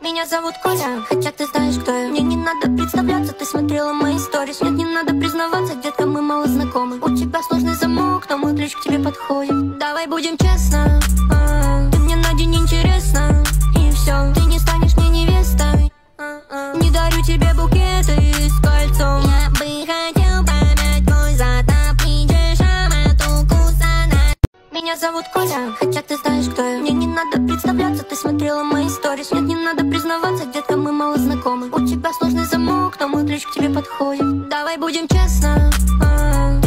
Меня зовут Коля, хотя ты знаешь, кто я. Мне не надо представляться, ты смотрела мои сторис. Нет, не надо признаваться, детка, мы мало знакомы. У тебя сложный замок, но мой ключ к тебе подходит. Давай будем честно, ты мне на день интересна. И все, ты не станешь мне невестой. Не дарю тебе букеты с кольцом. Я бы хотел помять твой затопить шамату кусана. Меня зовут Коля, хотя ты знаешь, кто я. Мне не надо представляться, ты смотрела мои сторис. Нет, не надо признаваться, детка, мы мало знакомы. У тебя сложный замок, но мой ключ к тебе подходит. Давай будем честно,